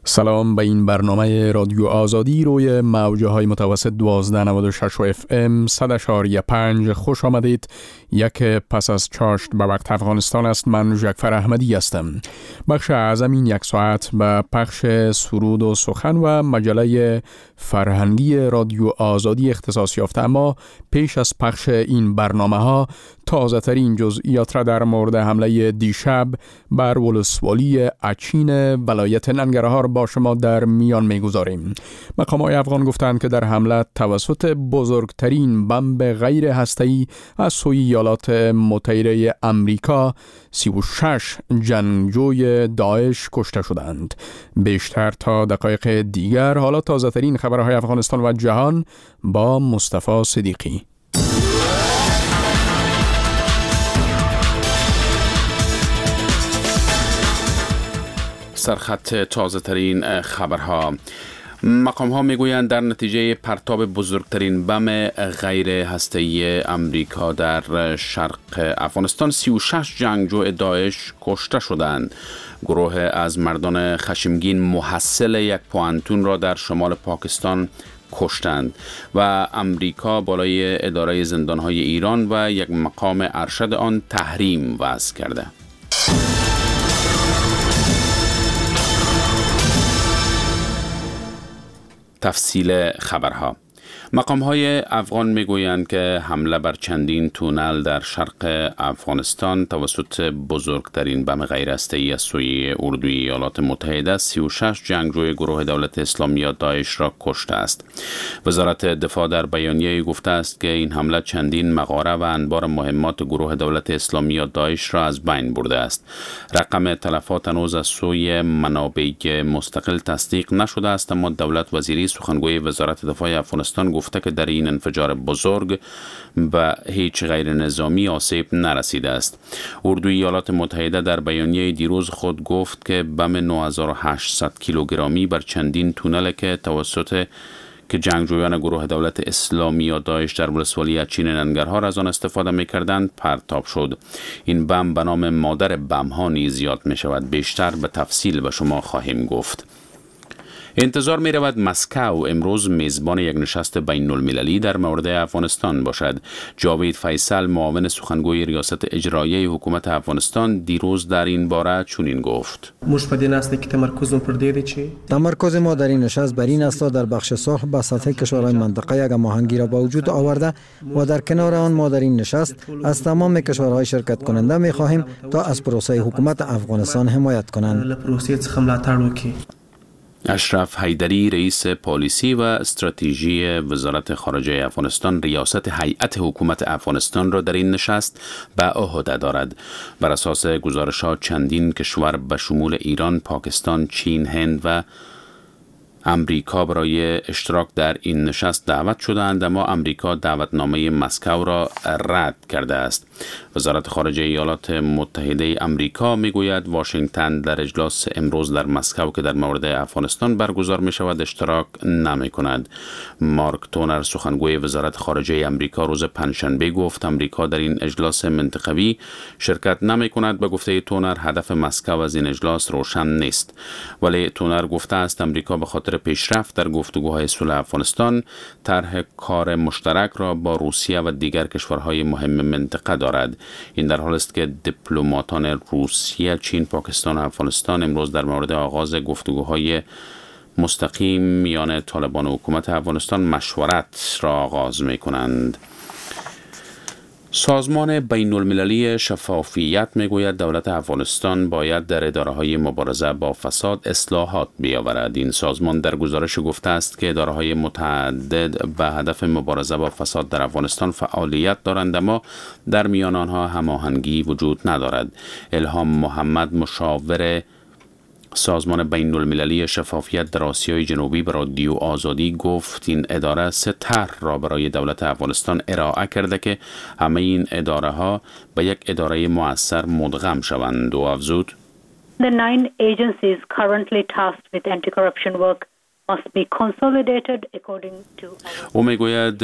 سلام به این برنامه رادیو آزادی روی موجه های متوسط 1296 و FM 100.5 خوش آمدید. یک پس از چاشت به وقت افغانستان است. من جعفر احمدی هستم. بخش اعظم این یک ساعت به پخش سرود و سخن و مجله فرهنگی رادیو آزادی اختصاص یافته، اما پیش از پخش این برنامه ها تازه ترین جزئیات را در مورد حمله دیشب بر ولسوالی اچین ولایت ننگرهار با شما در میان میگذاریم. مقام‌های افغان گفتند که در حمله توسط بزرگترین بمب غیر هسته‌ای از سوی ایالات متحده امریکا 36 جنگجوی داعش کشته شدند. بیشتر تا دقایق دیگر. حالا تازه ترین خبرهای افغانستان و جهان با مصطفی صدیقی. سرخط تازه ترین خبرها. مقام ها میگویند در نتیجه پرتاب بزرگترین بم غیر هسته‌ای امریکا در شرق افغانستان 36 جنگجو داعش کشته شدند. گروه از مردان خشمگین محصل یک پوانتون را در شمال پاکستان کشتند و امریکا بالای اداره زندانهای ایران و یک مقام ارشد آن تحریم وضع کرده. تفصیل خبرها. مقام‌های افغان میگویند که حمله بر چندین تونل در شرق افغانستان توسط بزرگترین بم غیر هسته‌ای از سوی اردوی ایالات متحده 36 جنگجوی گروه دولت اسلامی داعش را کشته است. وزارت دفاع در بیانیه‌ای گفته است که این حمله چندین مغاره و انبار مهمات گروه دولت اسلامی داعش را از بین برده است. رقم تلفات هنوز از سوی منابع مستقل تصدیق نشده است، اما دولت وزیری سخنگوی وزارت دفاع افغانستان گفته که در این انفجار بزرگ به هیچ غیر نظامی آسیب نرسیده است. اردوی ایالات متحده در بیانیه دیروز خود گفت که بم 9800 کیلوگرامی بر چندین تونل که توسط جنگجویان گروه دولت اسلامی یا داعش در ولسوالی اچین ننگرهار از آن استفاده می‌کردند پرتاب شد. این بم به نام مادر بم ها نیز یاد می شود. بیشتر به تفصیل به شما خواهیم گفت. انتظار می رود مسکو امروز میزبان یک نشست بین المللی در مورد افغانستان باشد. جاوید فیصل معاون سخنگوی ریاست اجرایی حکومت افغانستان دیروز در این باره چنین گفت: تمرکز ما در این نشست بر این است تا در بخش صلح با سطح کشورهای منطقه یک هماهنگی را به وجود آورده و در کنار آن ما در این نشست از تمام کشورهای شرکت کننده می خواهیم تا از پروسه حکومت افغانستان حمایت کنند. اشرف حیدری رئیس پالیسی و استراتژی وزارت خارجه افغانستان ریاست هیئت حکومت افغانستان را در این نشست به عهده دارد. بر اساس گزارش‌ها چندین کشور به شمول ایران، پاکستان، چین، هند و امریکا برای اشتراک در این نشست دعوت شدند، اما امریکا دعوتنامه مسکو را رد کرده است. وزارت خارجه ایالات متحده امریکا میگوید واشنگتن در اجلاس امروز در مسکو که در مورد افغانستان برگزار می شود اشتراک نمی کند. مارک تونر سخنگوی وزارت خارجه امریکا روز پنجشنبه گفت امریکا در این اجلاس منطقوی شرکت نمی کند. به گفته تونر هدف مسکو از این اجلاس روشن نیست، ولی تونر گفته است امریکا به خاطر پیشرفت در گفتگوهای صلح افغانستان طرح کار مشترک را با روسیه و دیگر کشورهای مهم منطقه دارد. این در حالی است که دیپلماتان روسیه، چین، پاکستان و افغانستان امروز در مورد آغاز گفتگوهای مستقیم میان طالبان و حکومت افغانستان مشورت را آغاز می کنند. سازمان بین المللی شفافیت میگوید دولت افغانستان باید در اداره‌های مبارزه با فساد اصلاحات بیاورد. این سازمان در گزارش گفته است که اداره‌های متعدد به هدف مبارزه با فساد در افغانستان فعالیت دارند، اما در میان آنها هماهنگی وجود ندارد. الهام محمد مشاور سازمان بین المللی شفافیت در آسیای جنوبی به رادیو آزادی گفت این اداره 3 طرح را برای دولت افغانستان ارائه کرده که همه این اداره ها به یک اداره مؤثر مدغم شوند و افزود: The 9 agencies currently tasked with anti-corruption work must be consolidated according to او میگوید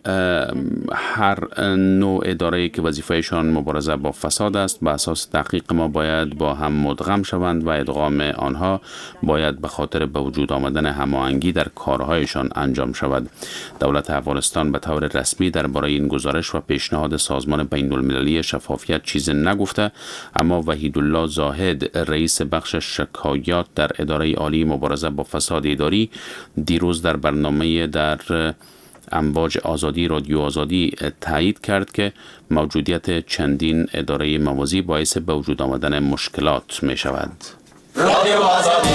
هر نوع اداره‌ای که وظیفه‌شان مبارزه با فساد است به اساس تحقیق ما باید با هم مدغم شوند و ادغام آنها باید به خاطر به وجود آمدن هماهنگی در کارهایشان انجام شود. دولت افغانستان به طور رسمی درباره این گزارش و پیشنهاد سازمان بین‌المللی شفافیت چیزی نگفته، اما وحیدالله زاهد رئیس بخش شکایات در اداره عالی مبارزه با فساد اداری دیروز در برنامه در امواج آزادی رادیو آزادی تایید کرد که موجودیت چندین اداره موازی باعث به وجود آمدن مشکلات می شود. رادیو آزادی.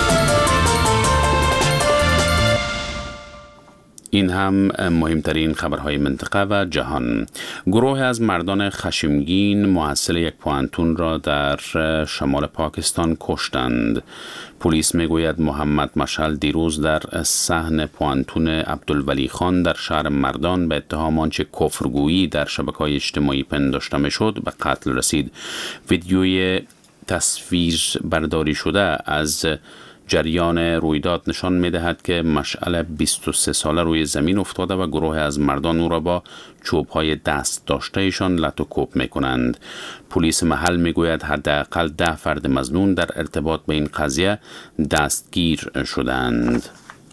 این هم مهمترین خبرهای منطقه و جهان. گروه از مردان خشمگین محصل یک پوانتون را در شمال پاکستان کشتند. پلیس میگوید محمد مشعل دیروز در صحن پوانتون عبدالولی خان در شهر مردان به اتهام آنچه کفرگویی در شبکه‌های اجتماعی پنداشته میشد به قتل رسید. ویدیوی تصویر برداری شده از جریان رویداد نشان می‌دهد که مشعل 23 ساله روی زمین افتاده و گروه از مردان او را با چوب‌های دست داشته‌شان لط و کوب می‌کنند. پلیس محل می‌گوید حداقل 10 فرد مظنون در ارتباط به این قضیه دستگیر شدند.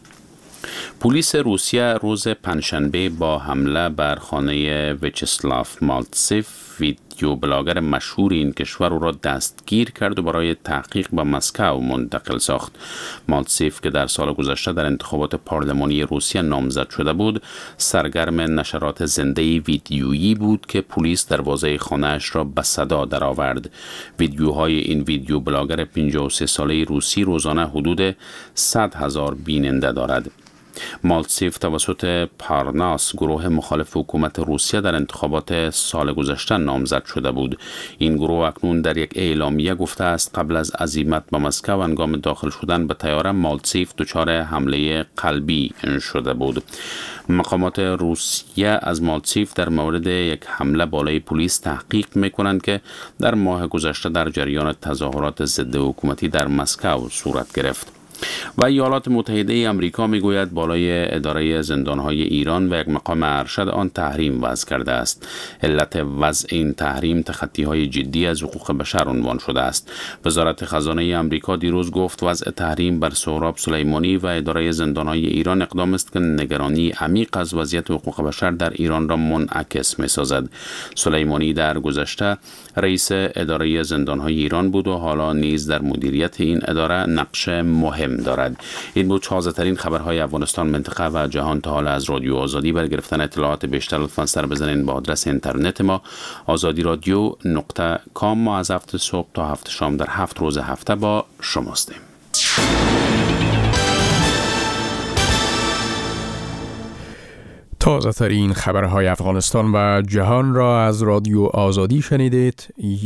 پلیس روسیه روز پنجشنبه با حمله بر خانه ویچسلاف مالتسیف ویدیو بلاگر مشهور این کشور او را دستگیر کرد و برای تحقیق به مسکو منتقل ساخت. مالتسیف که در سال گذشته در انتخابات پارلمانی روسیه نامزد شده بود، سرگرم نشرات زنده ویدیویی بود که پلیس دروازه خانه‌اش را به صدا درآورد. ویدیوهای این ویدیو بلاگر 53 ساله روسی روزانه حدود 100,000 بیننده دارد. مالتسیف توسط پارناس گروه مخالف حکومت روسیه در انتخابات سال گذشته نامزد شده بود. این گروه اکنون در یک اعلامیه گفته است قبل از عزیمت به مسکو هنگام داخل شدن به طیاره مالتسیف دچار حمله قلبی شده بود. مقامات روسیه از مالتسیف در مورد یک حمله بالای پلیس تحقیق می‌کنند که در ماه گذشته در جریان تظاهرات ضد حکومتی در مسکو صورت گرفت. و ایالات متحده آمریکا میگوید بالای اداره زندانهای ایران و یک مقام ارشد آن تحریم وضع کرده است. علت وضع این تحریم تخطی‌های جدی از حقوق بشر عنوان شده است. وزارت خزانه آمریکا دیروز گفت وضع تحریم بر سهراب سلیمانی و اداره زندانهای ایران اقدام است که نگرانی عمیق از وضعیت حقوق بشر در ایران را منعکس می‌سازد. سلیمانی در گذشته رئیس اداره زندانهای ایران بود و حالا نیز در مدیریت این اداره نقش مهم دارد. این بود 16 ترین خبرهای افغانستان، منطقه و جهان تا حالا از رادیو آزادی. برای گرفتن اطلاعات بیشتر لطفاً سر بزنید به آدرس اینترنت ما azadiradio.com. ما از 7 صبح تا 7 شام در 7 روز هفته با شماستیم. تازه ترین خبرهای افغانستان و جهان را از رادیو آزادی شنیدید.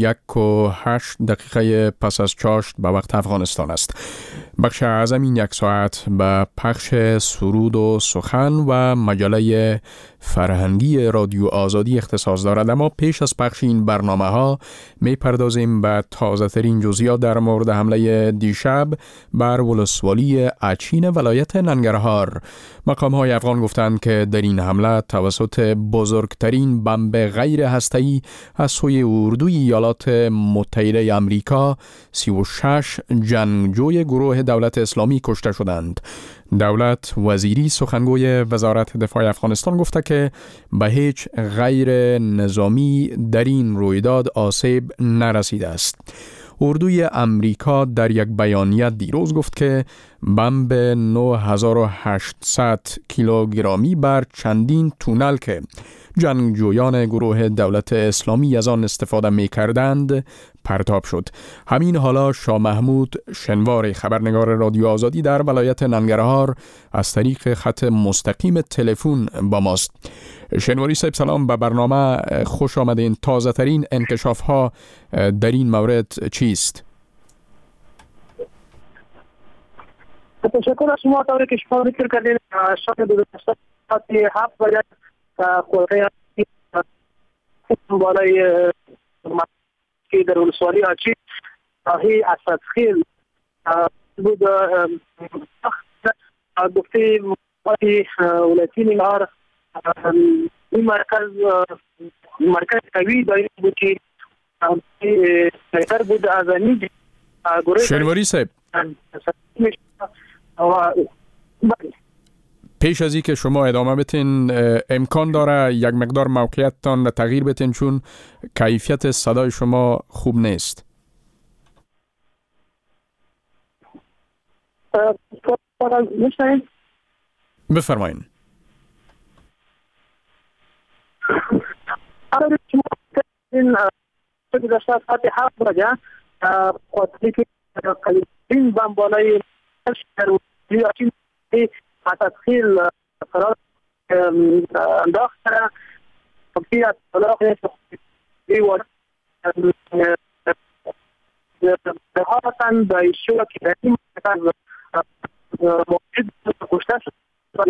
1:08 پس از چاشت به وقت افغانستان است. بخش اعظم این 1 ساعت به پخش سرود و سخن و مجله فرهنگی رادیو آزادی اختصاص دارد، اما پیش از پخش این برنامه ها می پردازیم به تازه ترین جزئیات در مورد حمله دیشب بر ولسوالی اچین ولایت ننگرهار. مقام های افغان گفتند که در این حمله توسط بزرگترین بمب غیر هسته‌ای از سوی اردوی ایالات متحده آمریکا 36 جنگجوی گروه دولت اسلامی کشته شدند. دولت وزیری سخنگوی وزارت دفاع افغانستان گفته که به هیچ غیر نظامی در این رویداد آسیب نرسیده است. اردوی امریکا در یک بیانیه دیروز گفت که بمب 9800 کیلوگرامی بر چندین تونل که جنگجویان گروه دولت اسلامی از آن استفاده می کردند پرتاب شد. همین حالا شاه محمود شنوار، خبرنگار رادیو آزادی در ولایت ننگرهار، از طریق خط مستقیم تلفن با ماست. شنواری صاحب سلام، به برنامه خوش آمدین. تازه ترین انکشاف ها در این مورد چیست؟ تشکر از شما. طوری که شما ذکر کردید شب گذشته ساعت 7 بجه خورده بالای که در ولسوالی اچین راهی اسدخیل بود گفته ولایتی ننگرهار این مرکز قوی داریم بود که بهتر بود از این شنواری صاحب، پیش از این که شما ادامه بتین امکان داره یک مقدار موقعیتتان تغییر بتین چون کیفیت صدای شما خوب نیست. بفرمایین. این بمبالای تدخیل قرار انداخت بیاد طلاق دهاتن به ایشو که این موجود کشته شد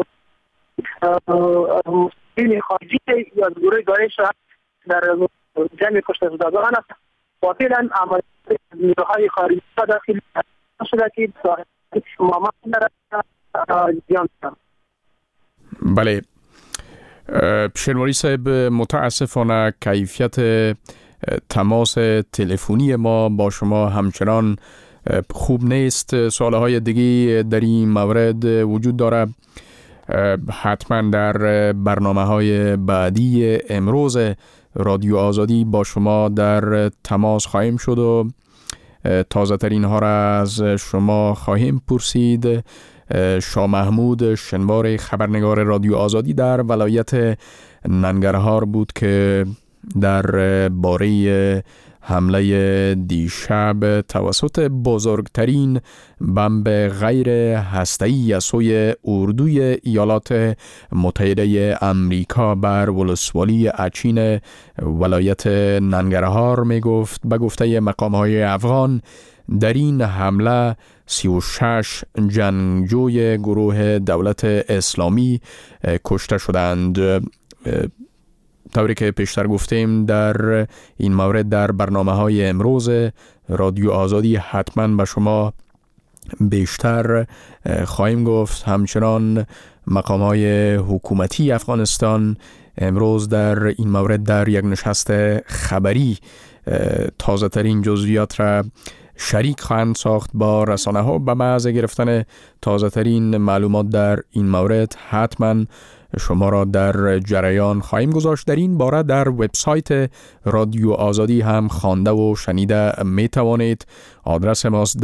مسئولین خارجی یا گروه داعش در جمع کشته شدگان است. باطلا عملیات نیروهای خارجی داخل شده که مامان در جان. بله شنواری صاحب، متاسفانه کیفیت تماس تلفنی ما با شما همچنان خوب نیست. سوالهای دیگه در این مورد وجود داره، حتما در برنامه‌های بعدی امروز رادیو آزادی با شما در تماس خواهیم شد و تازه ترین ها را از شما خواهیم پرسید. شاه محمود شنوار، خبرنگار رادیو آزادی در ولایت ننگرهار بود که در باره حمله دیشب توسط بزرگترین بمب غیر هسته‌ای از سوی اردوی ایالات متحده امریکا بر ولسوالی اچین ولایت ننگرهار می گفت. به گفته مقام‌های افغان در این حمله 36 جنگجوی گروه دولت اسلامی کشته شدند. طوری که پیشتر گفتیم در این مورد در برنامه‌های امروز رادیو آزادی حتما به شما بیشتر خواهیم گفت. همچنان مقام‌های حکومتی افغانستان امروز در این مورد در یک نشست خبری تازه ترین جزئیات را شریک خواهند ساخت با رسانه ها. به محض گرفتن تازه ترین معلومات در این مورد حتما شما را در جریان خواهیم گذاشت. در این باره در وبسایت رادیو آزادی هم خوانده و شنیده می توانید. آدرس ماست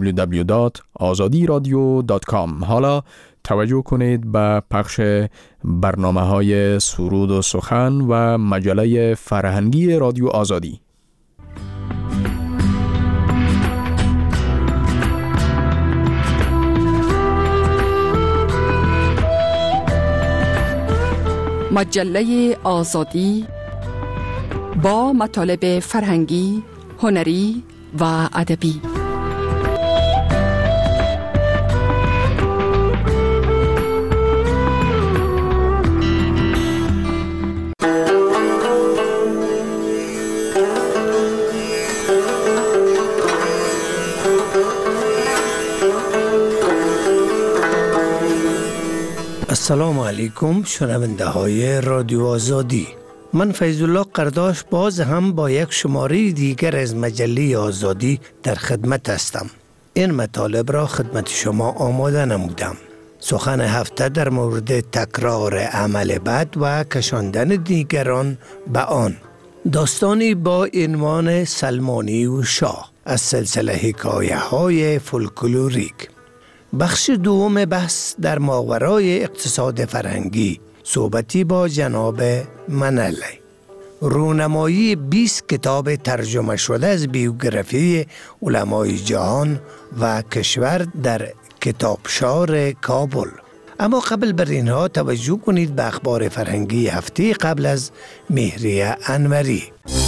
www.azadiradio.com. حالا توجه کنید به پخش برنامه‌های سرود و سخن و مجله فرهنگی رادیو آزادی. مجله آزادی با مطالب فرهنگی، هنری و ادبی. السلام علیکم شنونده های رادیو آزادی. من فیض الله قرداش باز هم با یک شماره دیگر از مجله آزادی در خدمت هستم. این مطالب را خدمت شما آماده نمودم. سخن هفته در مورد تکرار عمل بد و کشاندن دیگران به آن. داستانی با عنوان سلمانی و شاه از سلسله حکایه های فولکلوریک. بخش دوم بحث در ماورای اقتصاد فرهنگی، صحبتی با جناب منلی. رونمایی 20 کتاب ترجمه شده از بیوگرافی علمای جهان و کشور در کتابشار کابل. اما قبل بر اینها توجه کنید به اخبار فرهنگی هفته قبل از مهریه انوری.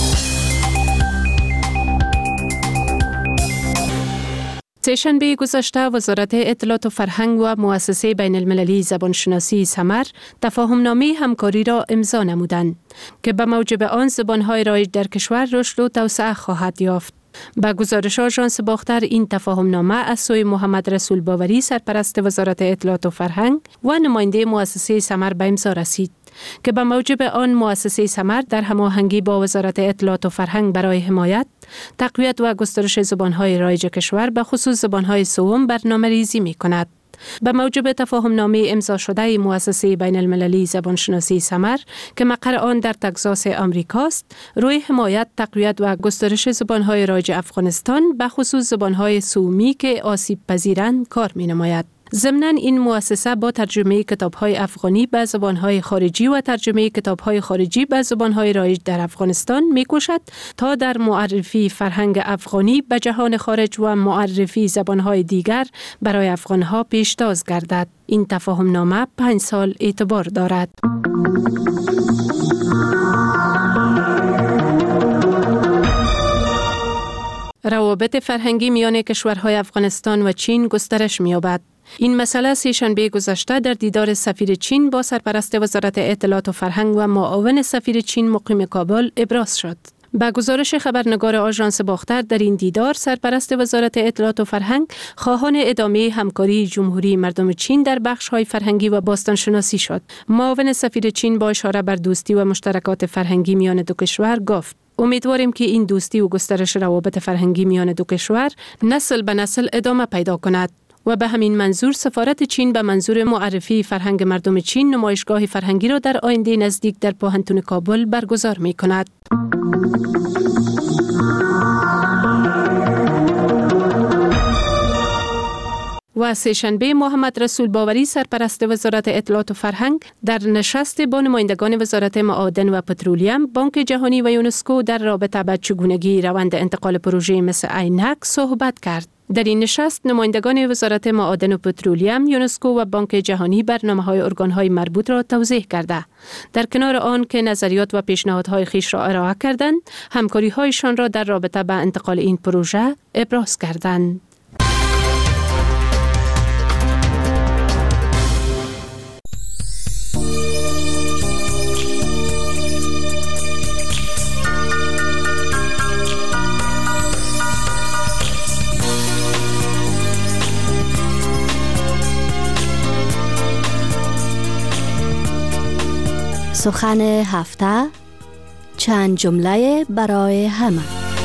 سه‌شنبه گذشته وزارت اطلاعات و فرهنگ و مؤسسه بین المللی زبانشناسی سمر تفاهمنامه همکاری را امضا نمودند که به موجب آن زبان‌های رایج در کشور رشد و توسعه خواهد یافت. با گزارش آژانس باختر این تفاهم نامه از سوی محمد رسول باوری سرپرست وزارت اطلاعات و فرهنگ و نماینده مؤسسه ثمر به امضا رسید که به موجب آن مؤسسه ثمر در هماهنگی با وزارت اطلاعات و فرهنگ برای حمایت، تقویت و گسترش زبان‌های رایج کشور به خصوص زبان‌های سوم برنامه‌ریزی می‌کند. به موجب تفاهم نامه امضا شده مؤسسه بین المللی زبانشناسی ثمر که مقر آن در تگزاس آمریکاست، روی حمایت، تقویت و گسترش زبان‌های رایج افغانستان به خصوص زبان‌های سومی که آسیب پذیرند کار می‌نماید. ضمناً این مؤسسه با ترجمه کتاب‌های افغانی به زبان‌های خارجی و ترجمه کتاب‌های خارجی به زبان‌های رایج در افغانستان می‌کوشد تا در معرفی فرهنگ افغانی به جهان خارج و معرفی زبان‌های دیگر برای افغان‌ها پیشتاز گردد. این تفاهم نامه 5 سال اعتبار دارد. روابط فرهنگی میان کشورهای افغانستان و چین گسترش می‌یابد. این مسئله سه‌شنبه گذشته در دیدار سفیر چین با سرپرست وزارت اطلاعات و فرهنگ و معاون سفیر چین مقیم کابل ابراز شد. با گزارش خبرنگار آژانس باختر در این دیدار، سرپرست وزارت اطلاعات و فرهنگ خواهان ادامه همکاری جمهوری مردم چین در بخش‌های فرهنگی و باستانشناسی شد. معاون سفیر چین با اشاره بر دوستی و مشترکات فرهنگی میان دو کشور گفت: امیدواریم که این دوستی و گسترش روابط فرهنگی میان دو کشور نسل به نسل ادامه پیدا کند و به همین منظور سفارت چین به منظور معرفی فرهنگ مردم چین نمایشگاه فرهنگی را در آینده نزدیک در پوهنتون کابل برگزار می کند. و سه‌شنبه محمد رسول باوری سرپرست وزارت اطلاعات و فرهنگ در نشست با نمایندگان وزارت معادن و پترولیم، بانک جهانی و یونسکو در رابطه با چگونگی روند انتقال پروژه مثل عینک صحبت کرد. در این نشست نمایندگان وزارت معادن و پترولیم، یونسکو و بانک جهانی برنامه‌های ارگان‌های مربوط را توضیح کرده. در کنار آن که نظریات و پیشنهادهای خویش را ارائه کردند، همکاری‌هایشان را در رابطه با انتقال این پروژه ابراز کردند. سخن هفته، چند جمله برای همه.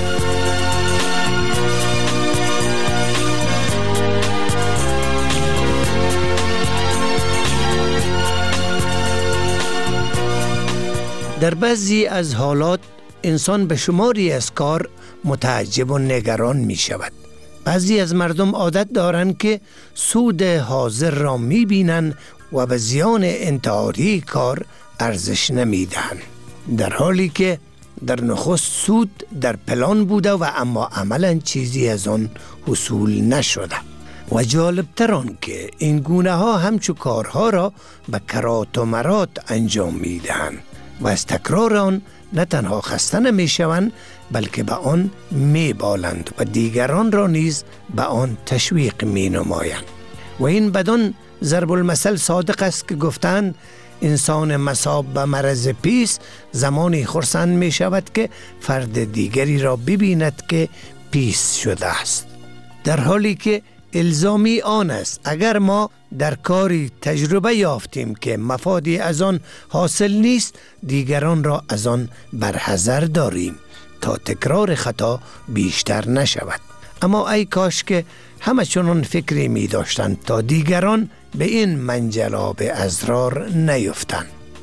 در بعضی از حالات انسان به شماری از کار متعجب و نگران می شود. بعضی از مردم عادت دارند که سود حاضر را می بینند و به زیان انتحاری کار ارزش نمیدهند، در حالی که در نخست سود در پلان بوده و اما عملا چیزی از آن حصول نشده. و جالبتر آن که این گونه ها همچو کارها را به کرات و مرات انجام میدهند و از تکرار آن نه تنها خسته نمی شوند بلکه به آن می بالند و دیگران را نیز به آن تشویق می نمایند. و این بدان ضرب المثل صادق است که گفتند انسان مصاب به مرض پیس زمانی خرسند می شود که فرد دیگری را ببیند که پیس شده است، در حالی که الزامی آن است اگر ما در کاری تجربه یافتیم که مفادی از آن حاصل نیست، دیگران را از آن برحذر داریم تا تکرار خطا بیشتر نشود. اما ای کاش که همه چنان فکری می داشتند تا دیگران به این منجلاب ازرار نیفتند.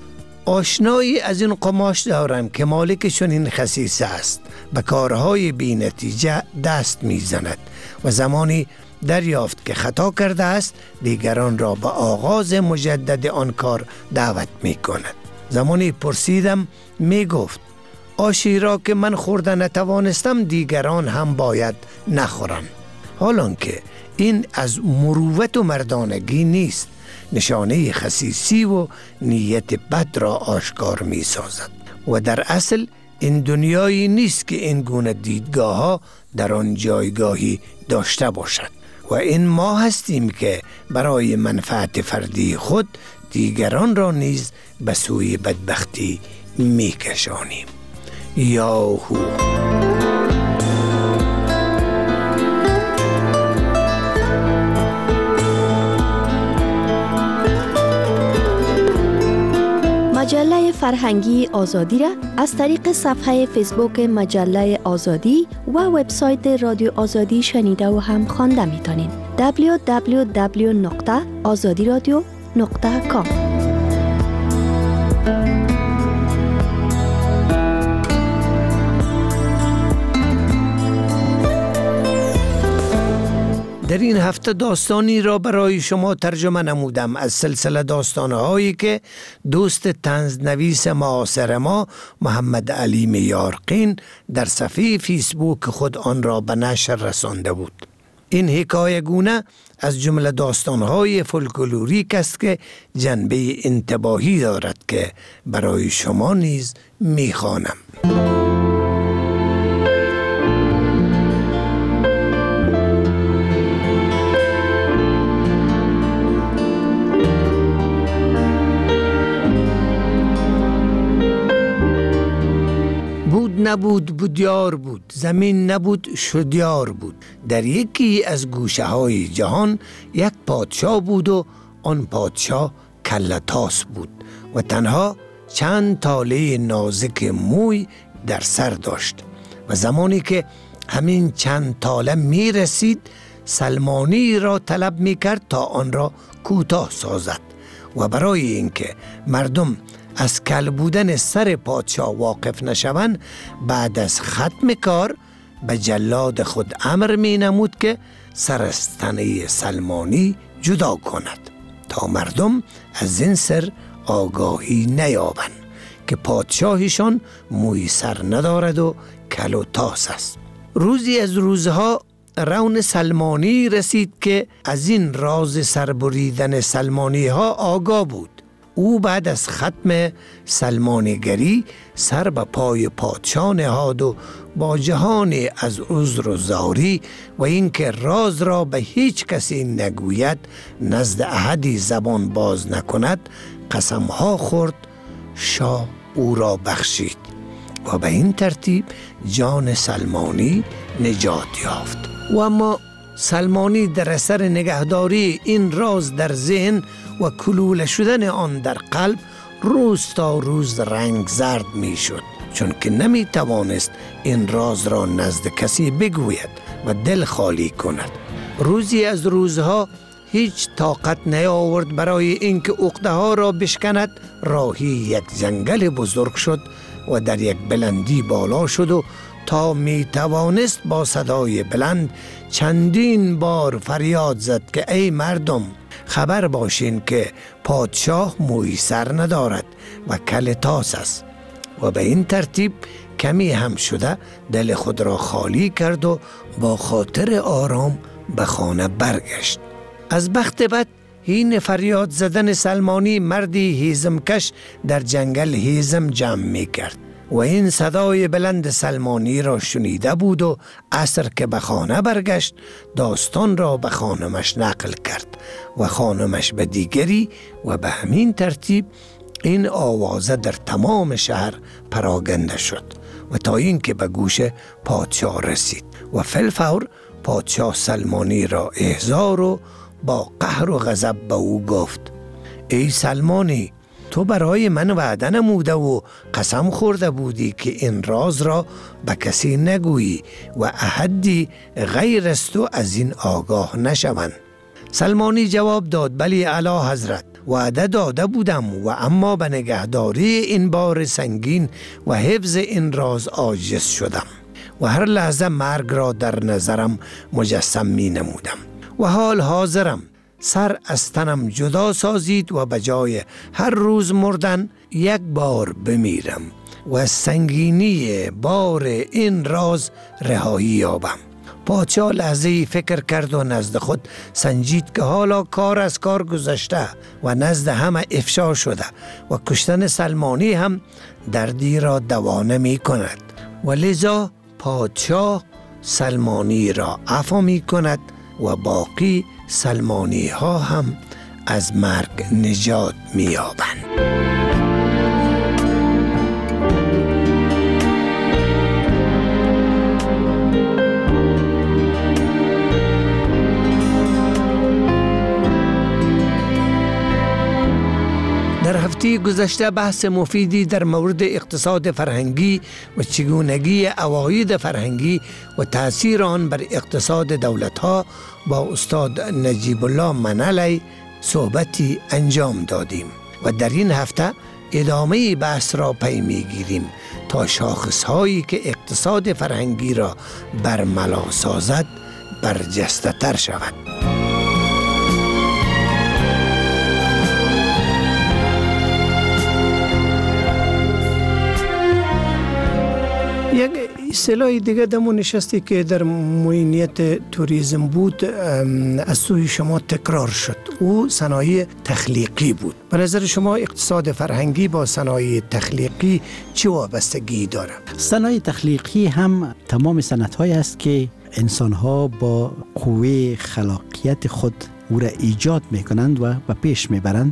آشنایی از این قماش دارم که مالکشون این خصیصه است، به کارهای بی نتیجه دست می زند و زمانی دریافت که خطا کرده است دیگران را به آغاز مجدد آن کار دعوت می کند. زمانی پرسیدم، می گفت آشی را که من خورده نتوانستم دیگران هم باید نخورند. حالان که این از مروت و مردانگی نیست، نشانه خسیسی و نیت بد را آشکار می سازد و در اصل این دنیایی نیست که این گونه دیدگاه ها در آن جایگاهی داشته باشد و این ما هستیم که برای منفعت فردی خود دیگران را نیز به سوی بدبختی می کشانیم. یاهو مجله فرهنگی آزادی را از طریق صفحه فیسبوک مجله آزادی و وبسایت رادیو آزادی شنیده و هم خوانده میتونین. www.azadiradio.com در این هفته داستانی را برای شما ترجمه نمودم از سلسله داستانهایی که دوست طنزنویس معاصر ما محمد علی میارقین در صفحه فیسبوک خود آن را به نشر رسانده بود. این حکایه گونه از جمله داستانهای فولکلوریک است که جنبه انتباهی دارد که برای شما نیز میخوانم. نبود بودیار بود، زمین نبود شدیار بود. در یکی از گوشه های جهان یک پادشاه بود و آن پادشاه کله‌تاس بود و تنها چند تاله نازک موی در سر داشت و زمانی که همین چند تاله می رسید سلمانی را طلب می کرد تا آن را کوتاه سازد و برای اینکه مردم از کل بودن سر پادشاه واقف نشوند بعد از ختم کار به جلاد خود امر می نمود که سر از تنه سلمانی جدا کند تا مردم از این سر آگاهی نیابند که پادشاهشان موی سر ندارد و کل و تاس است. روزی از روزها رون سلمانی رسید که از این راز سربریدن سلمانی ها آگاه بود. او بعد از ختم سلمانیگری سر به پای پادشاه نهاد و با جهانی از عذر و زاری و اینکه راز را به هیچ کسی نگوید نزد احدی زبان باز نکند قسمها خورد. شاه او را بخشید و به این ترتیب جان سلمانی نجات یافت. و اما سلمانی در اثر نگهداری این راز در ذهن و کلوله شدن آن در قلب روز تا روز رنگ زرد می شد، چون که نمی توانست این راز را نزد کسی بگوید و دل خالی کند. روزی از روزها هیچ طاقت نیاورد برای اینکه عقده ها را بشکند. راهی یک جنگل بزرگ شد و در یک بلندی بالا شد و تا می توانست با صدای بلند چندین بار فریاد زد که ای مردم خبر باشین که پادشاه موی سر ندارد و کل تاس است. و به این ترتیب کمی هم شده دل خود را خالی کرد و با خاطر آرام به خانه برگشت. از بخت بد این فریاد زدن سلمانی مردی هیزمکش در جنگل هیزم جمع می کرد و این صدای بلند سلمانی را شنیده بود و عصر که به خانه برگشت داستان را به خانمش نقل کرد و خانمش به دیگری و به همین ترتیب این آوازه در تمام شهر پراگنده شد و تا اینکه به گوش پادشاه رسید و فی‌الفور پادشاه سلمانی را احضار و با قهر و غضب به او گفت ای سلمانی تو برای من وعده نموده و قسم خورده بودی که این راز را به کسی نگویی و احدی غیر از تو از این آگاه نشوند. سلمانی جواب داد بلی اعلی حضرت، وعده داده بودم و اما به نگهداری این بار سنگین و حفظ این راز عاجز شدم و هر لحظه مرگ را در نظرم مجسم می نمودم و حال حاضرم سر از تنم جدا سازید و به جای هر روز مردن یک بار بمیرم و از سنگینی بار این راز رهایی یابم. پادشاه لحظه‌ای فکر کرد و نزد خود سنجید که حالا کار از کار گذشته و نزد همه افشا شده و کشتن سلمانی هم دردی را دوا نمی کند و لذا پادشاه سلمانی را عفو می کند و باقی سلمانی ها هم از مرگ نجات می یابند. در در هفته گذشته بحث مفیدی در مورد اقتصاد فرهنگی و چگونگی عواید فرهنگی و تأثیر آن بر اقتصاد دولت‌ها با استاد نجیب الله منالی صحبتی انجام دادیم و در این هفته ادامه بحث را پی می‌گیریم تا شاخص‌هایی که اقتصاد فرهنگی را برملا سازد برجسته‌تر شود. یک اصطلاح دیگه دمون نشستی که در معینیت توریسم بود از سوی شما تکرار شد، او صنایع تخلیقی بود. به نظر شما اقتصاد فرهنگی با صنایع تخلیقی چه وابستگی داره؟ صنایع تخلیقی هم تمام صنعت‌هایی است که انسان‌ها با قوه خلاقیت خود او را ایجاد می‌کنند و پیش می‌برند.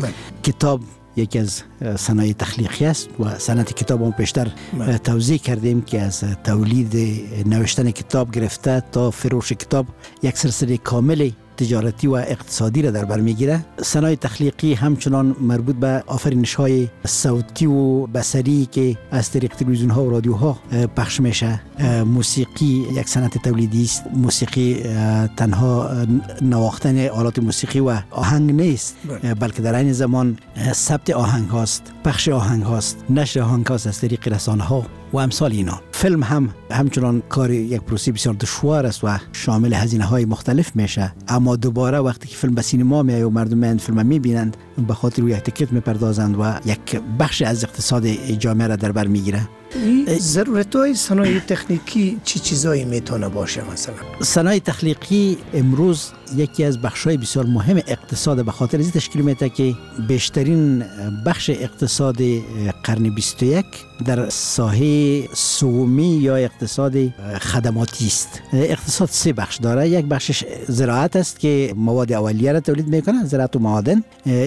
کتاب یکی از صنایع تخلیقی است و صنعت کتاب هم پیشتر توضیح کردیم که از تولید نوشتن کتاب گرفته تا فروش کتاب یک سلسله کامل تجارتی و اقتصادی را در بر میگیره. صنایع تخلیقی همچنان مربوط به آفرینش‌های صوتی و بصری که از طریق تلویزیون‌ها و رادیوها پخش میشه. موسیقی یک صنعت تولیدی است. موسیقی تنها نواختن آلات موسیقی و آهنگ نیست، بلکه در این زمان ثبت آهنگ هاست، پخش آهنگ هاست، نشر آهنگ هاست از طریق رسانه‌ها و امثال اینا. فیلم هم همچنان کار یک پروسه بسیار دشوار است و شامل هزینه‌های مختلف میشه، اما دوباره وقتی که فیلم به سینما میاد و مردم این فیلم میبینند به خاطر یک تیکت میپردازند و یک بخش از اقتصاد جامعه را در بر میگیره. ضرورت‌های صنایع تخنیکی چی چیزایی میتونه باشه؟ مثلا صنایع تخلیقی امروز یکی از بخش‌های بسیار مهم اقتصاد به خاطر از تشکیل میده که بیشترین بخش اقتصاد قرن 21 در ساحه سومی یا اقتصاد خدماتی است. اقتصاد سه بخش داره. یک بخشش زراعت است که مواد اولیه را تولید میکنه، زراعت و معادن.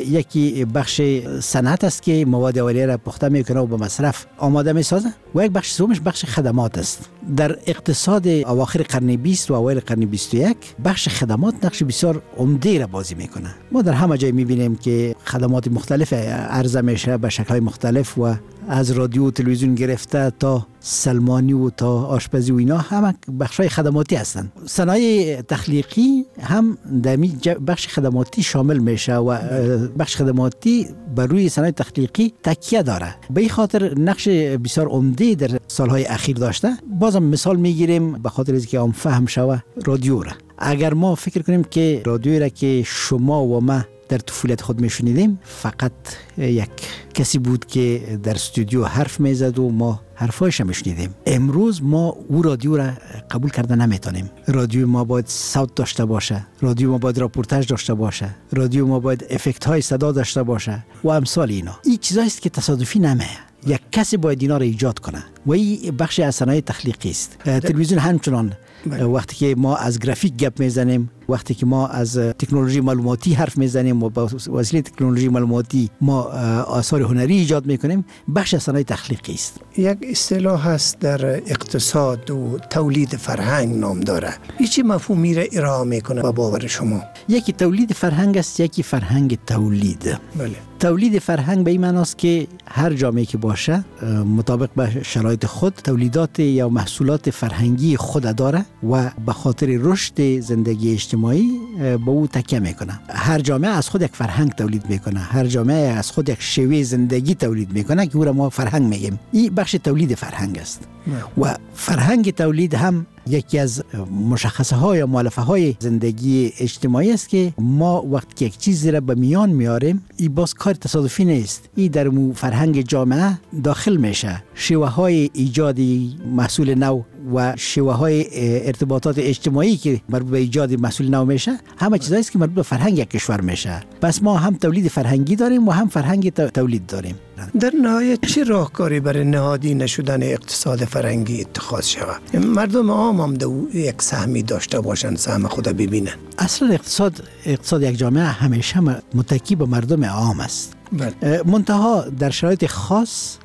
یکی بخش صنعت است که مواد اولیه را پخته میکنه و به مصرف آماده میسازه و یک بخش سومش بخش خدمات است. در اقتصاد اواخر قرن 20 و اوایل قرن 21 بخش خدمات نقش بسیار عمده را بازی میکنه. ما در همه جای میبینیم که خدمات مختلف عرضه میشه به شکل‌های مختلف و از رادیو و تلویزیون گرفته تا سلمانی و تا آشپزی و اینا همه بخش‌های خدماتی هستند. صنایع تخلیقی هم در بخش خدماتی شامل میشه و بخش خدماتی بر روی صنایع تخلیقی تکیه داره. به این خاطر نقش بسیار عمده در سالهای اخیر داشته. بازم مثال میگیریم به خاطر اینکه عام فهم شوه رادیو را. اگر ما فکر کنیم که رادیویی را که شما و ما در طفولیت خود میشنیدیم فقط یک کسی بود که در استودیو حرف میزد و ما حرفایش میشنیدیم، امروز ما او رادیو را قبول کرده نمیتونیم. رادیو ما باید صوت داشته باشه، رادیو ما باید راپورتاژ داشته باشه، رادیو ما باید افکت های صدا داشته باشه و امثال اینا. این چیزایی است که تصادفی نمیه. یک کسی باید اینا را ایجاد کنه و این بخش از صنایع تخلیقی است. تلویزیون همچنان وقتی که ما از گرافیک گپ میزنیم، وقتی که ما از تکنولوژی معلوماتی حرف میزنیم و با وسیله تکنولوژی معلوماتی ما آثار هنری ایجاد میکنیم، بخش از صنایع تخلیقی است. یک اصطلاح هست در اقتصاد و تولید فرهنگ نام داره. این چه مفهومی را ارائه میکنه با باور شما؟ یکی تولید فرهنگ است، یکی فرهنگ تولید. بله. تولید فرهنگ به این معنی است که هر جامعه که باشه مطابق به شرایط خود تولیدات یا محصولات فرهنگی خود داره و به خاطر رشد زندگی اجتماعی به او تکیه میکنه. هر جامعه از خود یک فرهنگ تولید میکنه، هر جامعه از خود یک شیوه زندگی تولید میکنه که او را ما فرهنگ میگیم. این بخش تولید فرهنگ است. و فرهنگ تولید هم یکی از مشخصه های یا مؤلفه های زندگی اجتماعی است که ما وقتی که یک چیزی را به میان میاریم، این باز کار تصادفی نیست، این در فرهنگ جامعه داخل میشه. شیوه های ایجاد محصول نو و شیوه های ارتباطات اجتماعی که مربوط به ایجاد محصول نو میشه، همه چیزایی است که مربوط به فرهنگ یک کشور میشه. پس ما هم تولید فرهنگی داریم و هم فرهنگ تولید داریم. در نهایت چه راهکاری برای نهادی نشدن اقتصاد فرهنگی اتخاذ شود؟ مردم عام هم یک سهمی داشته باشند، سهم خود ببینن. اصلا اقتصاد یک جامعه همیشه متکی به مردم عام است. منتها در شرایط خاص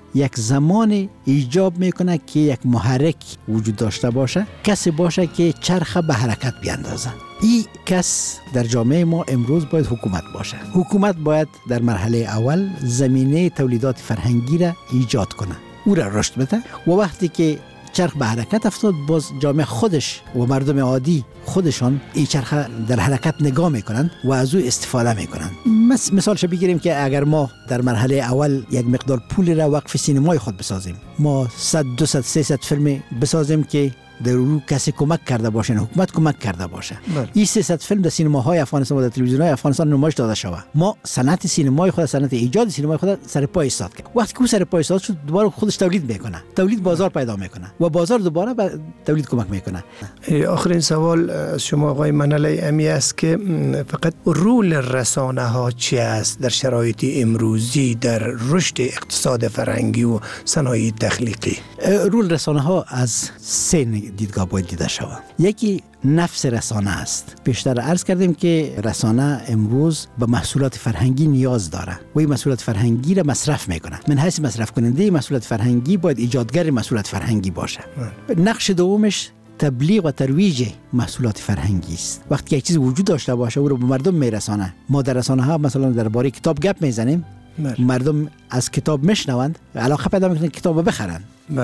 یک زمان ایجاب میکنه که یک محرک وجود داشته باشه، کسی باشه که چرخ به حرکت بیاندازه. این کس در جامعه ما امروز باید حکومت باشه. حکومت باید در مرحله اول زمینه تولیدات فرهنگی را ایجاد کنه، او را رشد بده و وقتی که چرخ به حرکت افتاد باز جامعه خودش و مردم عادی خودشان این چرخ در حرکت نگاه میکنن و از او استفاده میکنن. مثالش بگیریم که اگر ما در مرحله اول یک مقدار پول را وقف سینمای خود بسازیم، ما 100 200 300 فیلم بسازیم که در او کسی کمک کرده باشه، حکومت کمک کرده باشه، این 300 فیلم در سینماهای افغانستان و در تلویزیون‌های افغانستان نمایش داده شود، ما صنعت سینمای خود، صنعت ایجاد سینمای خود سر پای ایستاد کرد. وقتی که او سر پای ایستاد شد دوباره خودش تولید میکنه، تولید بازار پیدا میکنه و بازار دوباره به تولید کمک میکنه. آخرین سوال از شما آقای منالی امی است که فقط رول رسانه ها چی است در شرایط امروزی در رشد اقتصاد فرهنگی و صنایع تخلیقی؟ رول رسانه ها از سه دیدگاه باید دیده شود. یکی نفس رسانه است. پیشتر عرض کردیم که رسانه امروز به محصولات فرهنگی نیاز داره و این محصولات فرهنگی را مصرف میکنه. من حیث مصرف کننده محصولات فرهنگی باید ایجادگر محصولات فرهنگی باشه. نقش دومش تبلیغ و ترویج محصولات فرهنگی است. وقتی یک چیز وجود داشته باشه او رو به مردم میرسانه. ما در رسانه ها مثلا درباره کتاب گپ میزنیم، مردم از کتاب میشنوند، علاقه پیدا میکنند کتاب بخرند.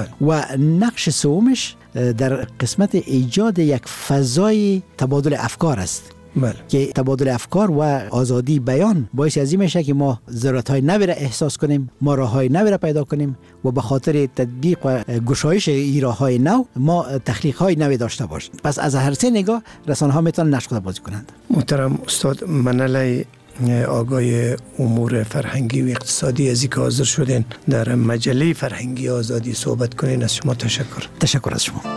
و نقش سومش در قسمت ایجاد یک فضای تبادل افکار است که تبادل افکار و آزادی بیان باعث از این میشه که ما ضرورت‌های نوی را احساس کنیم، ما راه‌های نوی را پیدا کنیم و به خاطر تطبیق و گشایش این راه‌های نو ما تخلیق‌های نوی داشته باشیم. پس از هر سه نگاه رسانه‌ها میتونن نقش خود بازی کنند. محترم استاد منالی آقای امور فرهنگی و اقتصادی، از اینکه حاضر شدین در مجله فرهنگی آزادی صحبت کنین، از شما تشکر از شما.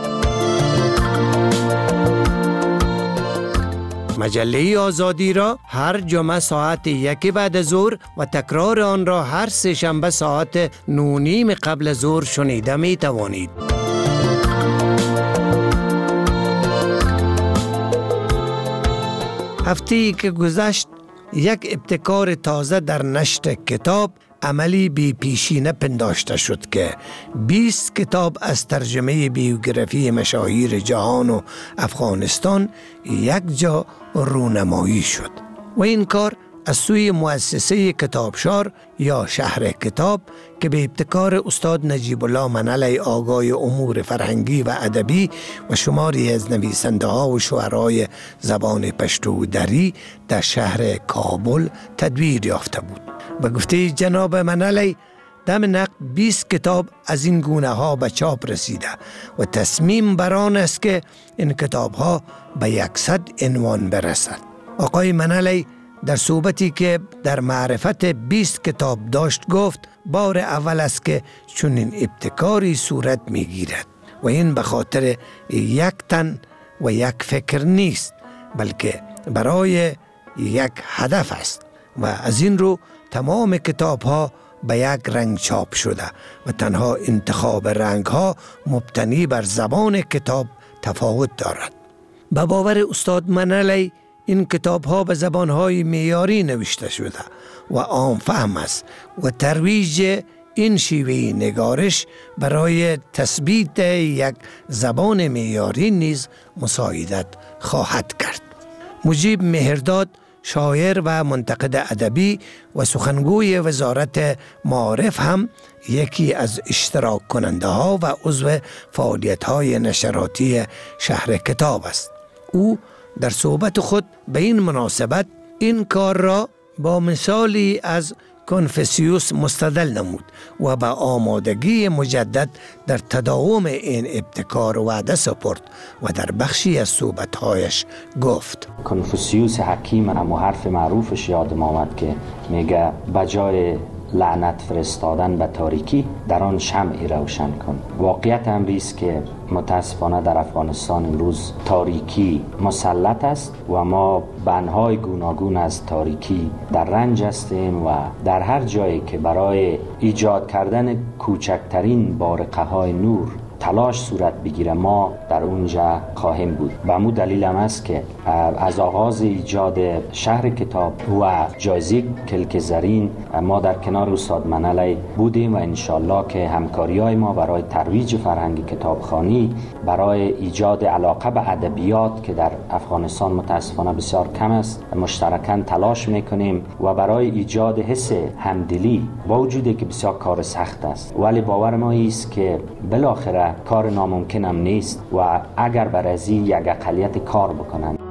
مجله آزادی را هر جمعه ساعت 1 بعد از ظهر و تکرار آن را هر سه شنبه ساعت 9:30 قبل از ظهر شنیده می توانید. هفته‌ای که گذشت یک ابتکار تازه در نشر کتاب عملی بی پیشینه پنداشته شد که 20 کتاب از ترجمه بیوگرافی مشاهیر جهان و افغانستان یک جا رونمایی شد و این کار از سوی مؤسسه کتابشار یا شهر کتاب که به ابتکار استاد نجیب الله منالی آقای امور فرهنگی و ادبی و شماری از نویسنده ها و شعرای زبان پشتو دری در شهر کابل تدویر یافته بود. به گفته جناب منالی دم نقد 20 کتاب از این گونه ها به چاپ رسیده و تصمیم بر آن است که این کتاب ها به 100 عنوان برسد. آقای منالی در صحبتی که در معرفت 20 کتاب داشت گفت بار اول است که چنین ابتکاری صورت می گیرد و این به خاطر یک تن و یک فکر نیست بلکه برای یک هدف است و از این رو تمام کتاب ها به یک رنگ چاپ شده و تنها انتخاب رنگ ها مبتنی بر زبان کتاب تفاوت دارد. به باور استاد منالی این کتاب ها به زبان های معیاری نوشته شده و عام فهم است و ترویج این شیوه نگارش برای تثبیت یک زبان معیاری نیز مساعدت خواهد کرد. مجیب مهرداد، شاعر و منتقد ادبی و سخنگوی وزارت معارف هم یکی از اشتراک کننده ها و عضو فعالیت های نشراتی شهر کتاب است. او در صحبت خود به این مناسبت این کار را با مثالی از کنفوسیوس مستدل نمود و به آمادگی مجدد در تداوم این ابتکار وعده سپرد و در بخشی از صحبت‌هایش گفت: کنفوسیوس حکیم هم حرف معروفش یادم آمد که میگه بجای لعنت فرستادن به تاریکی در آن شمعی روشن کن. واقعیت امری است که متاسفانه در افغانستان امروز تاریکی مسلط است و ما بنهای گوناگون از تاریکی در رنج هستیم و در هر جایی که برای ایجاد کردن کوچکترین بارقه های نور تلاش صورت بگیره ما در اونجا خواهیم بود. به همون دلیل هم است که از آغاز ایجاد شهر کتاب و جایزه کلک زرین ما در کنار استاد منالی بودیم و انشالله که همکاری‌های ما برای ترویج فرهنگ کتابخوانی، برای ایجاد علاقه به ادبیات که در افغانستان متاسفانه بسیار کم است مشترکاً تلاش میکنیم و برای ایجاد حس همدلی، با وجودی که بسیار کار سخت است ولی باور ما است که بالاخره کار ناممکن هم نیست و اگر برازی یک اقلیت کار بکنند.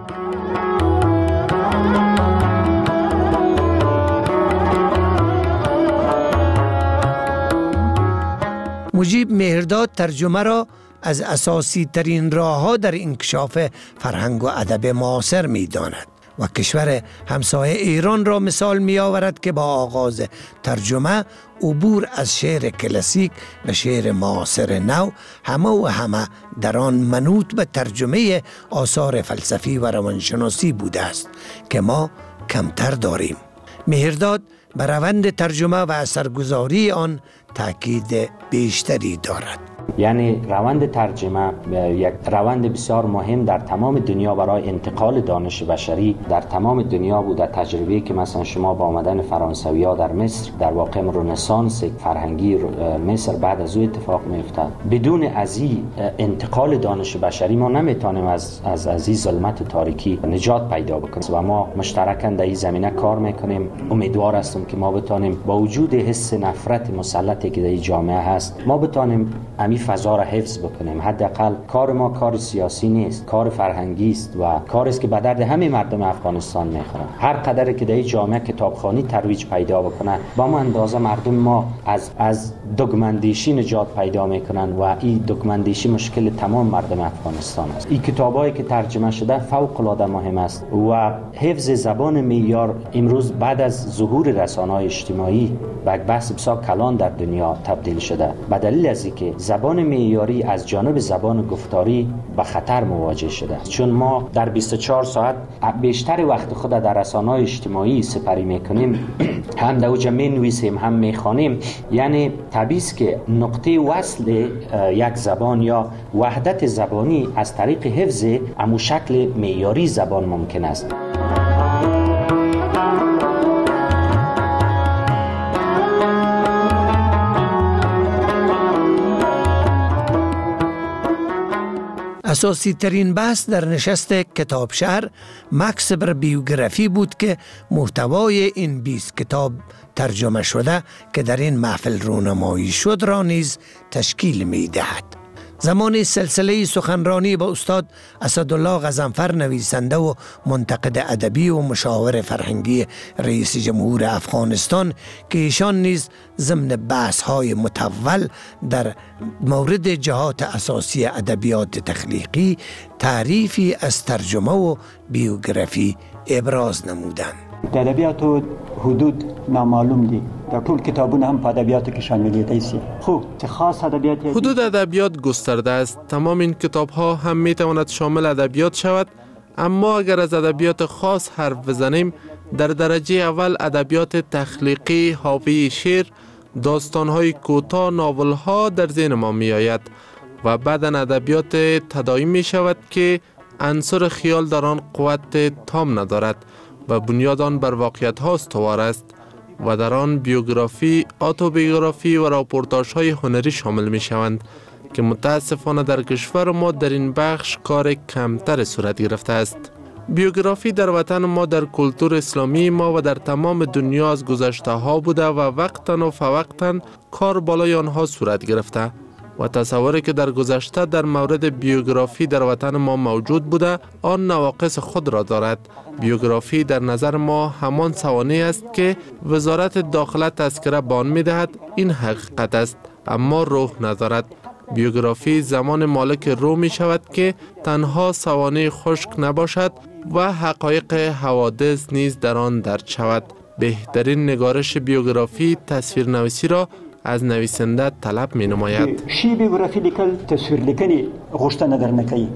مجیب مهرداد ترجمه را از اساسی ترین راه ها در انکشاف فرهنگ و ادب معاصر می داند و کشور همسایه ایران را مثال می آورد که با آغاز ترجمه عبور از شعر کلاسیک به شعر معاصر نو همه در آن منوط به ترجمه آثار فلسفی و روانشناسی بوده است که ما کمتر داریم. مهرداد به روند ترجمه و اثرگذاری آن تاکید بیشتری دارد. یعنی روند ترجمه یک روند بسیار مهم در تمام دنیا برای انتقال دانش بشری در تمام دنیا بوده. تجربه‌ای که مثلا شما با آمدن فرانسوی‌ها در مصر در واقع رنسانس فرهنگی مصر بعد از او اتفاق می‌افتاد. بدون از این انتقال دانش بشری ما نمیتونیم از این ظلمت تاریکی نجات پیدا بکنیم و ما مشترکاً در این زمینه کار می‌کنیم. امیدوار هستم که ما بتونیم با وجود حس نفرت مسلطی که در این جامعه هست ما بتونیم همین فضا را حفظ بکنیم. حداقل کار ما کار سیاسی نیست، کار فرهنگی است و کاری است که به درد همه مردم افغانستان میخوره. هر قدر که در این جامعه کتابخوانی ترویج پیدا بکنه با ما اندازه مردم ما از دگماندیشی نجات پیدا میکنن و این دگماندیشی مشکل تمام مردم افغانستان است. این کتابایی که ترجمه شده فوق العاده مهم است و حفظ زبان معیار امروز بعد از ظهور رسانه‌های اجتماعی به یک بحث بسیار کلان در دنیا تبدیل شده به دلیل از اینکه زبان معیاری از جانب زبان گفتاری به خطر مواجه شده است. چون ما در 24 ساعت بیشتر وقت خود در رسانه‌های اجتماعی سپری میکنیم، هم در اوجا می‌نویسیم هم میخوانیم، یعنی طبیعی است که نقطه وصل یک زبان یا وحدت زبانی از طریق حفظ همون شکل معیاری زبان ممکن است. اساسی ترین بحث در نشست کتاب شهر مکس بر بیوگرافی بود که محتوای این 20 کتاب ترجمه شده که در این محفل رونمایی شد را نیز تشکیل می دهد. زمان سلسله سخنرانی با استاد اسدالله غضنفر، نویسنده و منتقد ادبی و مشاور فرهنگی رئیس جمهور افغانستان که ایشان نیز ضمن بحث‌های مطول در مورد جهات اساسی ادبیات تخلیقی تعریفی از ترجمه و بیوگرافی ابراز نمودند. در ادبیات حدود نامعلوم دی، در طول کتابون هم په ادبیاتو کې شامل دي. خب چه خاص ادبیات حدود ادبیات گسترده است. تمام این کتاب ها هم می تواند شامل ادبیات شود، اما اگر از ادبیات خاص حرف بزنیم در درجه اول ادبیات تخلیقی حاوی شعر، داستان های کوتاه، ناول ها در ذهن ما می آید و بعداً ادبیات تداعی می شود که عنصر خیال در آن قوت تام ندارد و بنیاد آن بر واقعیت ها استوار است و در آن بیوگرافی، اتوبیوگرافی و راپورتاژ های هنری شامل می شوند که متاسفانه در کشور ما در این بخش کار کمتر صورت گرفته است. بیوگرافی در وطن ما در کلتور اسلامی ما و در تمام دنیا از گذشته ها بوده و وقتاً و فوقتاً کار بالای آنها صورت گرفته و تصوری که در گذشته در مورد بیوگرافی در وطن ما موجود بوده آن نواقص خود را دارد. بیوگرافی در نظر ما همان سوانح است که وزارت داخله تذکره به آن می‌دهد. این حقیقت است، اما روح ندارد. بیوگرافی زمان مالک روح می شود که تنها سوانح خشک نباشد و حقایق حوادث نیز در آن درج شود. بهترین نگارش بیوگرافی تصویرنویسی را از نویسنده طلب می نماید. شی بیوگرافی لیکل تصویر لیکنی غوښتنه درنه کوي.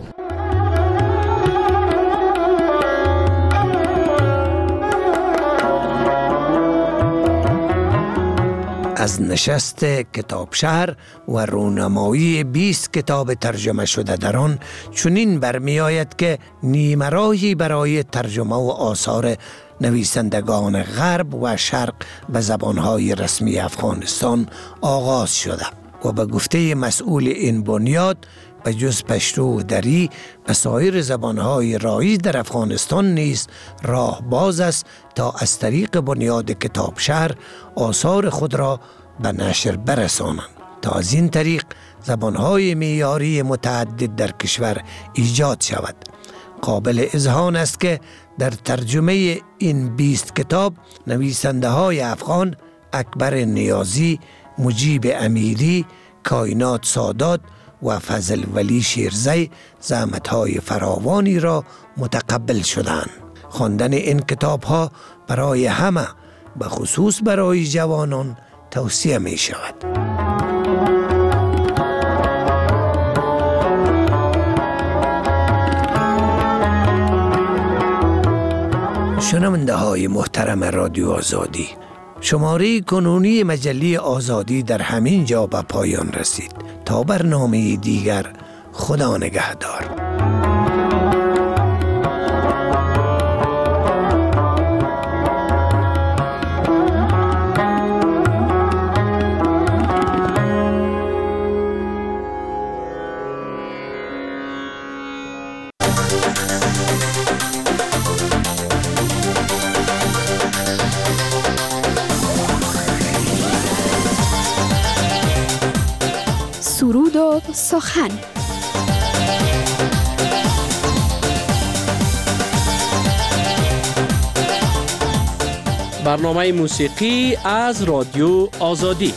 از نشست کتاب شهر و رونمایی 20 کتاب ترجمه شده در آن چنین برمی آید که نیمه راهی برای ترجمه و آثار نویسندگان غرب و شرق به زبانهای رسمی افغانستان آغاز شده و به گفته مسئول این بنیاد به جز پشتو و دری و سایر زبانهای رایج در افغانستان نیز راه باز است تا از طریق بنیاد کتاب شهر آثار خود را به نشر برسانند تا از این طریق زبانهای معیاری متعدد در کشور ایجاد شود. قابل اذعان است که در ترجمه این 20 کتاب نویسنده های افغان اکبر نیازی، مجیب امیری، کائنات سادات و فضل ولی شیرزی زحمت‌های فراوانی را متقبل شدند. خواندن این کتاب‌ها برای همه به خصوص برای جوانان توصیه می شود. شنونده های محترم رادیو آزادی، شماره کنونی مجله آزادی در همین جا به پایان رسید. تا برنامه دیگر، خدا نگهدار. سرود و سخن. برنامه موسیقی از رادیو آزادی.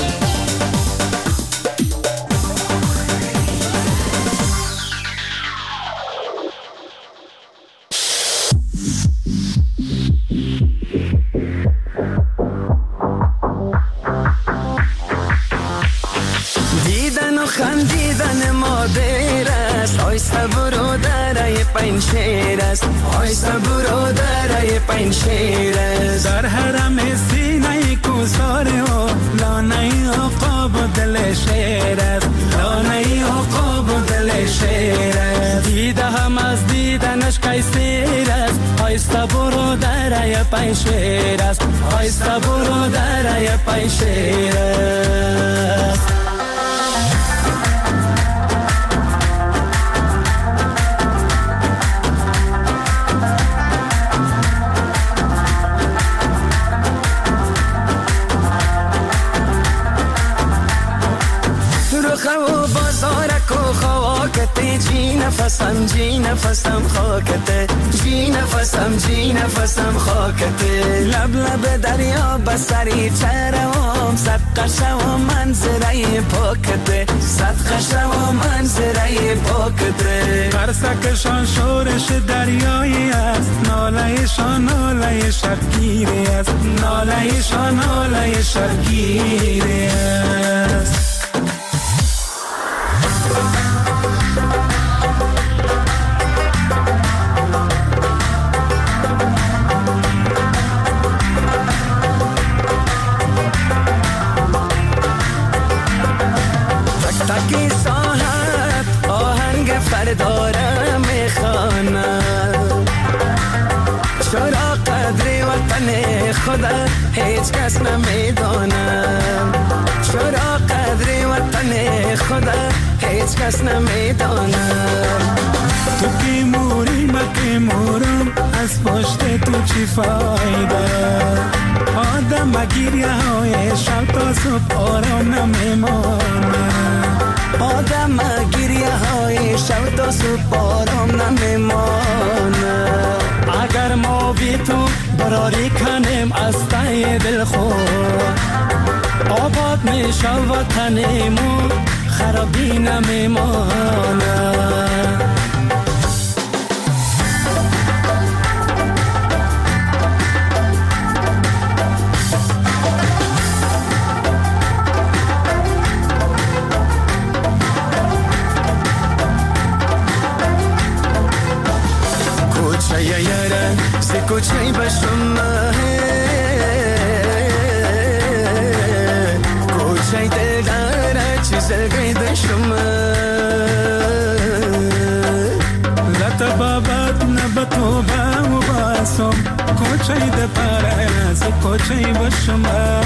خندیدن مادر است، آیسته برادرای پنشیر است، آیسته برادرای پنشیر است. در حرم سینه کوسار و لانه عقاب و دل شیر است، لانه عقاب و دل شیر است. دیده هم از دیدنش قیصر است، آیسته برادرای پنشیر است، آیسته برادرای پنشیر است. جی نفسم خاکته، جی نفسم خاکته. لب لب دریا بسری چرم، صدقه شو منظره پاکته، صدقه شو منظره پاکته. قرصکشان شورش دریایی است، نالهشان ناله شبگیری است، نالهشان ناله شبگیری است. تکی ساحت آهنگ فردارم میخوانم، چرا قدر وطن خدا هیچ کس نمیدانم، چرا قدر وطن خدا هیچ کس نمیدانم. تو کی موری من کی مورم، از پشت تو چی فایده؟ آدم گیریه های شب تا صبح آرام نمیمانم، آدم گیریه های شب تا صبح آرام نمیمانم. اگر ما بی تو براری کنیم از ته دل خود، آباد میشه وطنمو خرابی نمیمانم. کوچه بشم از کوچه باشم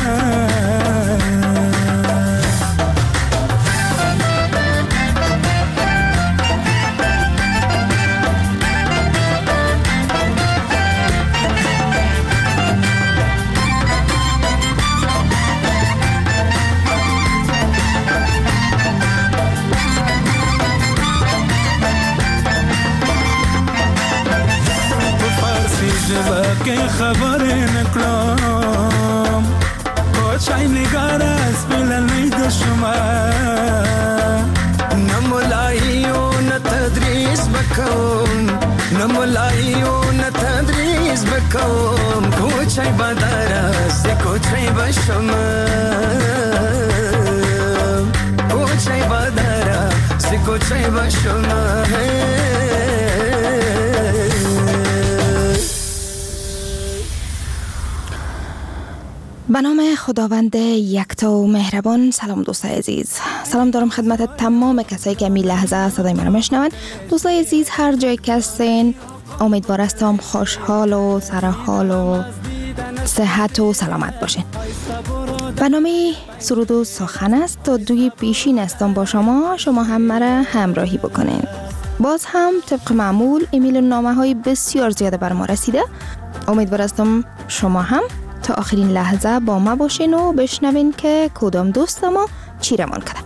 که خبر نکلام کوچای نگار از بلندی دشما نمولایی و نتدریس بکن نمولایی و نتدریس بکن کوچای بدر است کوچای بشما کوچای بدر است کوچای بشما به نام خداوند یکتا و مهربان. سلام دوستای عزیز، سلام دارم خدمت تمام کسایی که می لحظه صدای من رو میشنون. دوستای عزیز هر جای که هستین امیدوار هستم خوشحال و سرحال و صحت و سلامت باشین. برنامه سرود و سخن است تا دوی پیشین هستم با شما هم مرا همراهی بکنین. باز هم طبق معمول ایمیل و نامه های بسیار زیاده بر ما رسیده. امیدوار هستم شما هم تا آخرین لحظه با ما باشین و بشنوین که کدام دوست ما چی رمان کرده.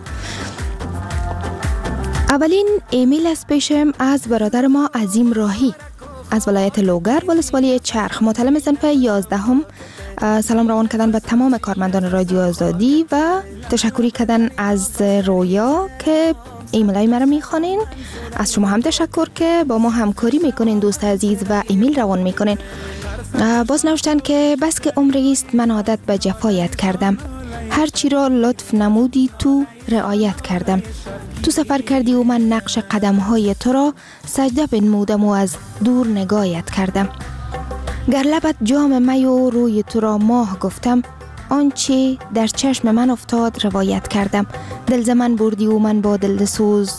اولین ایمیل از پیشم از برادر ما عظیم راهی از ولایت لوگر ولسوالی چرخ. مطلع صنف 11 سلام روان کردن به تمام کارمندان رادیو آزادی و تشکری کردن از رویا که ایمیل های مرا میخوانین. از شما هم تشکر که با ما همکاری میکنین دوست عزیز و ایمیل روان میکنین. باز نوشتن که بس که عمری است من عادت به جفایت کردم، هرچی را لطف نمودی تو رعایت کردم، تو سفر کردی و من نقش قدمهای تو را سجده بنمودم و از دور نگاهت کردم. گر لبت جام می و روی تو را ماه گفتم، آنچه در چشم من افتاد روایت کردم. دل ز من بردی و من با دل سوز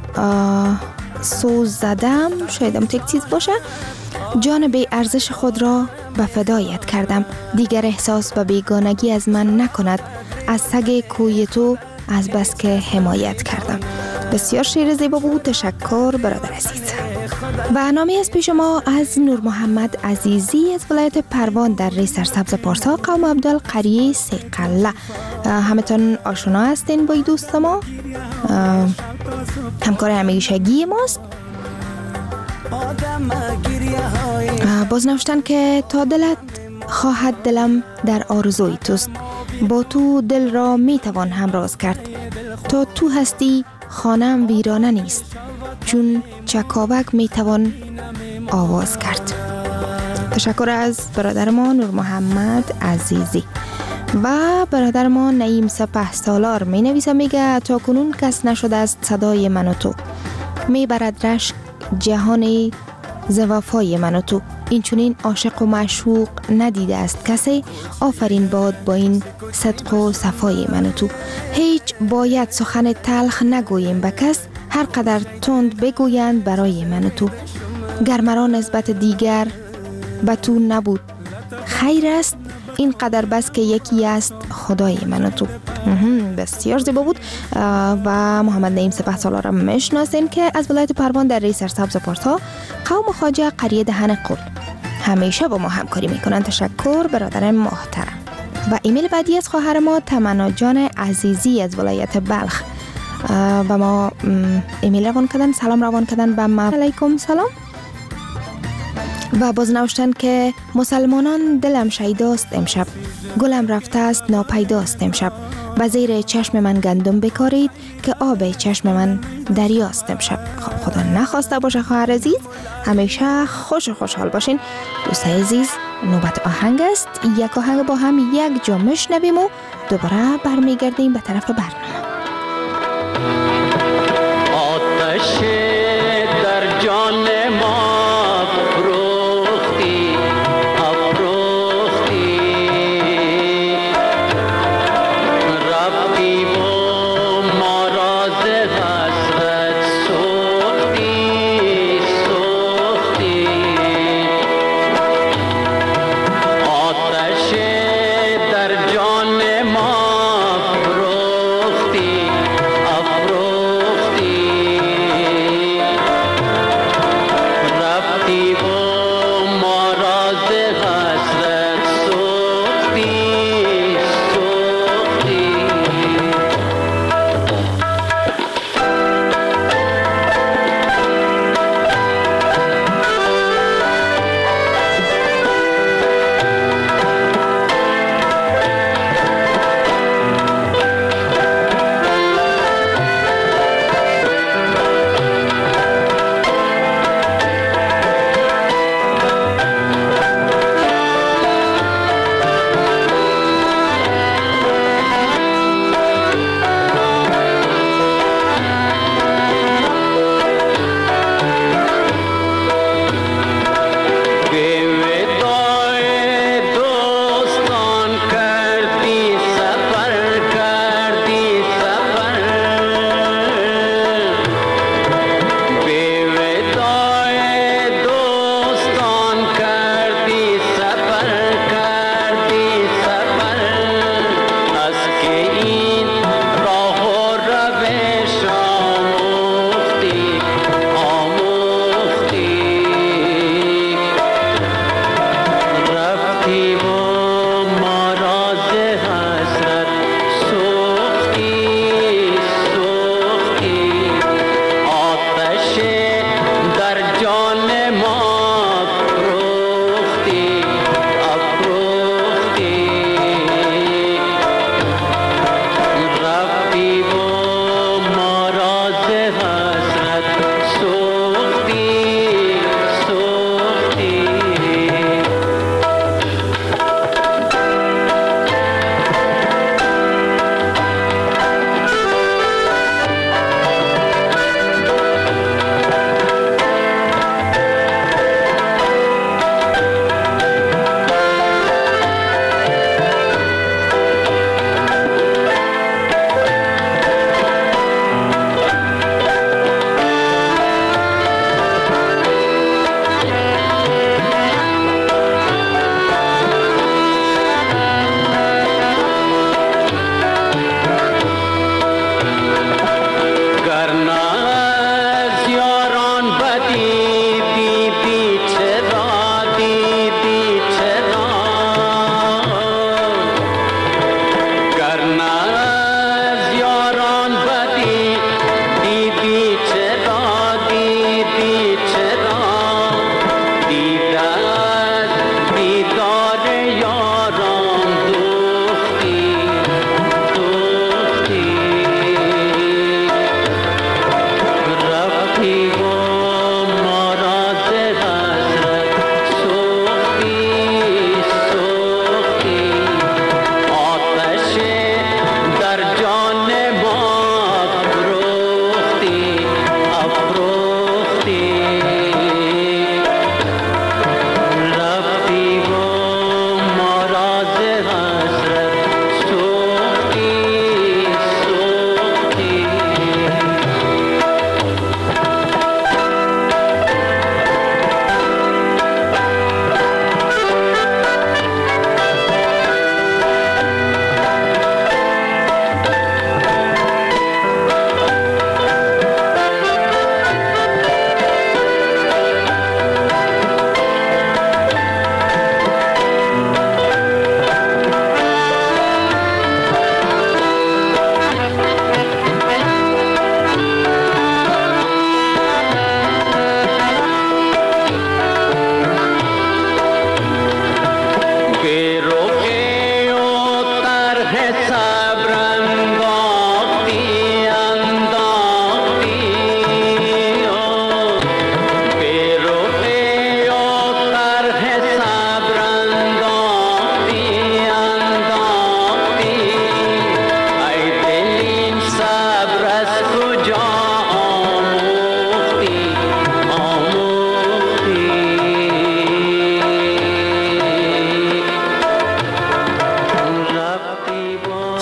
زدم، شایدم تک چیز باشه، جان بی ارزش خود را به فدایت کردم. دیگر احساس و بیگانگی از من نکند، از سگ کوی تو از بس که حمایت کردم. بسیار شعر زیبا بود. تشکر برادر عزیز. و نامی از پیش ما از نور محمد عزیزی از ولایت پروان در ری سرسبز پارسا قوم عبدال قریه سیقله. همتون آشنا هستین با دوست ما، همکار همیشگی ماست. باز نوشتن که تا دلت خواهد دلم در آرزوی توست، با تو دل را می توان همراز کرد، تا تو هستی خانم ویرانه نیست، چون چکاوک می توان آواز کرد. تشکر از برادر ما نور محمد عزیزی. و برادر ما نعیم سپه سالار می نویسه، میگه تا کنون کس نشده است صدای من و تو، می برد رشک جهان زوافای من و تو، این چونین عاشق و معشوق ندیده است کسی، آفرین باد با این صدق و صفای من و تو. هیچ باید سخن تلخ نگوییم به کس، هر قدر تند بگویند برای من و تو. گر مرا نسبت دیگر به تو نبود خیر است، این قدر بس که یکی است خدای من و تو. بسیار زیبا بود. و محمد نعیم سپه سالار را میشناسین که از ولایت پروان در ری سرسبز پارسا قوم خواجه قریه دهن قل همیشه با ما همکاری میکنن. تشکر برادر محترم. و ایمیل بعدی از خواهر ما تمنا جان عزیزی از ولایت بلخ و ما ایمیل روان کردن، سلام روان کردن به ما. علیکم سلام. و باز نوشتن که مسلمانان دلم شیداست امشب، گلم رفته است ناپیداست امشب، به زیر چشم من گندم بکارید که آب چشم من دریاست امشب. خب خدا نخواسته باشه خواهر عزیز، همیشه خوش و خوشحال باشین. دوستای عزیز نوبت آهنگ است، یک آهنگ با هم یک جا میشنویم و دوباره برمیگردیم به طرف برنامه. آتش در جان ما آتش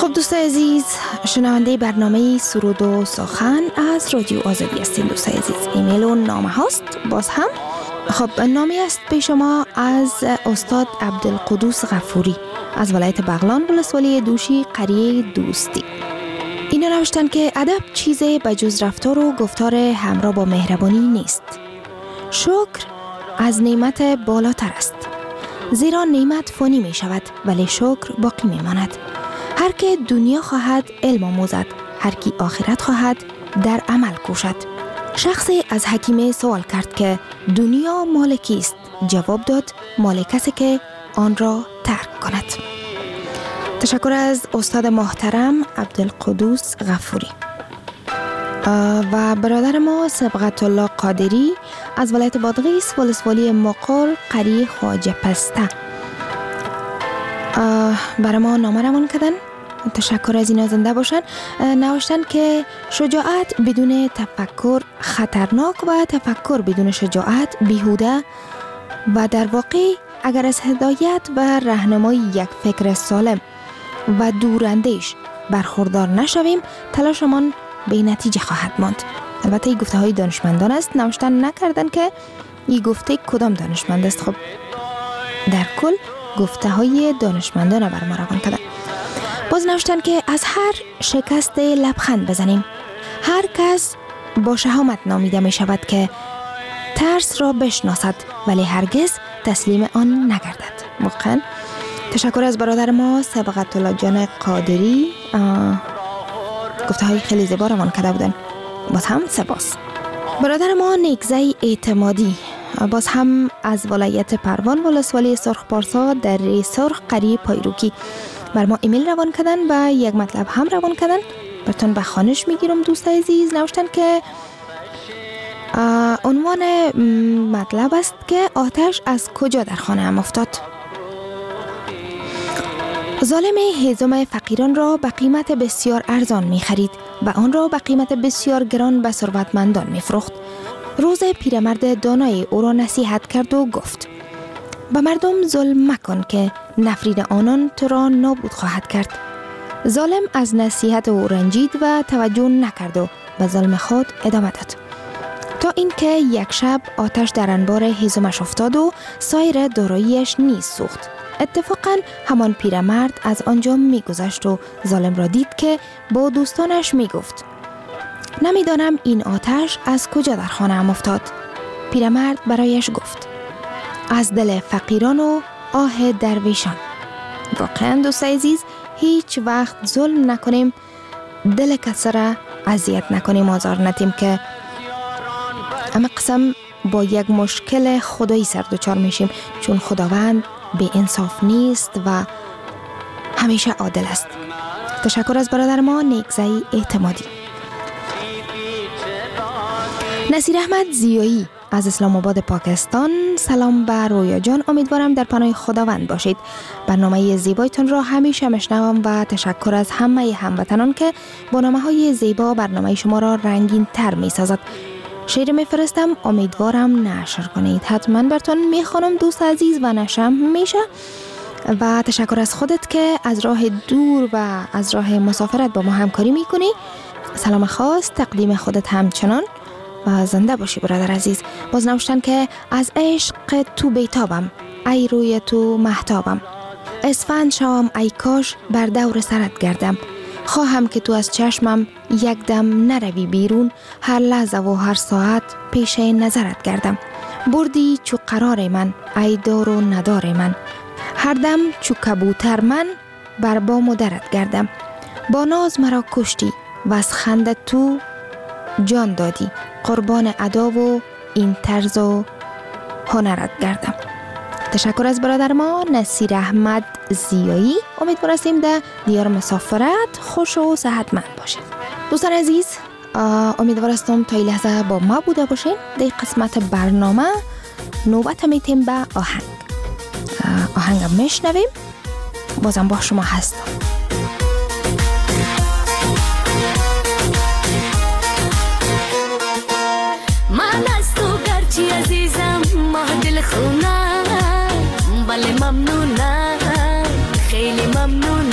خب دوستای عزیز، شنونده برنامه سرود و سخن از رادیو آزادی هستین. دوستای عزیز، ایمیل و نامه هاست باز هم. خب نامی است به شما از استاد عبدالقدوس غفوری از ولایت بغلان ولسوالی دوشی قریه دوستی. اینا نوشتن که ادب چیزی به جز رفتار و گفتار همراه با مهربانی نیست. شکر از نعمت بالاتر است، زیرا نعمت فانی می شود ولی شکر باقی می ماند. هر که دنیا خواهد علم آموزد، هر کی آخرت خواهد در عمل کوشد. شخصی از حکیمه سوال کرد که دنیا مال کیست؟ جواب داد مال کسی که آن را ترک کند. تشکر از استاد محترم عبدالقدوس غفوری. و برادر ما سبقت الله قادری از ولایت بادغیس ولسوالی مقر قریه خواجه پسته برای ما نامه روان کردن. تشکر از اینا، زنده باشن. نوشتن که شجاعت بدون تفکر خطرناک و تفکر بدون شجاعت بیهوده و در واقع اگر از هدایت و راهنمایی یک فکر سالم و دوراندیش برخوردار نشویم تلاشمان به نتیجه خواهد ماند. البته این گفته های دانشمندان است، نوشتن نکردن که این گفته کدام دانشمند است. خب در کل گفته های دانشمندان بر ما روان کردن. باز نوشتن که از هر شکست لبخند بزنیم. هر کس با شهامت نامیده می شود که ترس را بشناسد ولی هرگز تسلیم آن نگردد. واقعا تشکر از برادر ما سبقت الله جان قادری، گفته های خیلی زیبا روان کرده بودن. باز هم سپاس. برادر ما نیکزای اعتمادی باز هم از ولایت پروان ولسوالی سرخ پارسا در سرخ قریه پایروکی بر ما ایمیل روان کردن و یک مطلب هم روان کردن. براتون به خوانش میگیرم دوست عزیز. نوشتن که عنوان مطلب است که آتش از کجا در خانه هم افتاد. ظالم هیزم فقیران را به قیمت بسیار ارزان می خرید و آن را به قیمت بسیار گران به ثروتمندان می فروخت. روز پیرمرد دانای او را نصیحت کرد و گفت به مردم ظلم مکن که نفرین آنان تو را نابود خواهد کرد. ظالم از نصیحت او رنجید و توجه نکرد و به ظلم خود ادامه داد تا اینکه یک شب آتش در انبار هیزمش افتاد و سایر داراییش نیز سوخت. اتفاقاً همان پیرمرد از آنجا میگذشت و ظالم را دید که با دوستانش میگفت نمیدانم این آتش از کجا در خانه ام افتاد. پیرمرد برایش گفت از دل فقیران و آه درویشان. واقعاً دوست عزیز هیچ وقت ظلم نکنیم، دل کسی را اذیت نکنیم، آزار ندیم که اما قسم با یک مشکل خدایی سر دچار میشیم، چون خداوند به انصاف نیست و همیشه عادل است. تشکر از برادر ما نیکزای اعتمادی. نصیر احمد زیایی از اسلام آباد پاکستان. سلام به رویا جان، امیدوارم در پناه خداوند باشید. برنامه زیبایتون را همیشه مشنوم و تشکر از همه هموطنان که با نامه‌های زیبا برنامه شما را رنگین تر می سازد. شعر میفرستم، امیدوارم نشر کنید. حتما براتون میخوانم دوست عزیز و نشم میشه. و تشکر از خودت که از راه دور و از راه مسافرت با ما همکاری میکنی. سلام خاص تقدیم خودت همچنان و زنده باشی برادر عزیز. باز نوشتن که از عشق تو بیتابم، ای روی تو محتابم. اسفند شوم ای کاش بر دور سرت گردم. خواهم که تو از چشمم یک دم نروی بیرون، هر لحظه و هر ساعت پیش نظرت گردم. بردی چو قرار من ای دار و ندار من، هر دم چو کبوتر من بر بام و درت گردم. با ناز مرا کشتی و از خنده تو جان دادی، قربان ادا و این طرز و هنرت گردم. تشکر از برادر ما نصیر احمد زیایی. امیدوار هستیم در دیار مسافرت خوش و صحتمند باشید. دوستان عزیز، امیدوار هستم تا این لحظه با ما بوده باشین. در قسمت برنامه نوبت میتیم به آهنگ میشنویم. بازم با شما هستم. من از تو گرچی عزیزم ما دل خونم، ولی ممنونم، خیلی ممنونم.